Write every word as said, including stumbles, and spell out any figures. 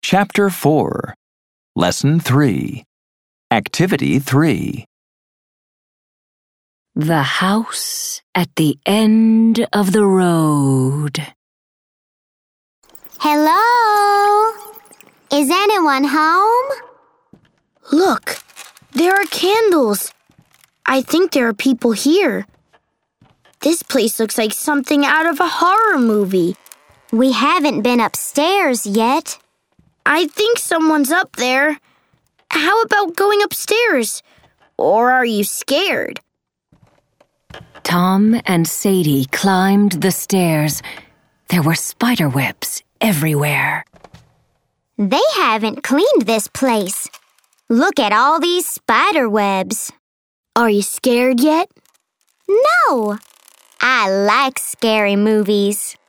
Chapter four, Lesson three, Activity three. The house at the end of the road. Hello? Is anyone home? Look, there are candles. I think there are people here. This place looks like something out of a horror movie. We haven't been upstairs yet. I think someone's up there. How about going upstairs? Or are you scared? Tom and Sadie climbed the stairs. There were spider webs everywhere. They haven't cleaned this place. Look at all these spider webs. Are you scared yet? No. I like scary movies.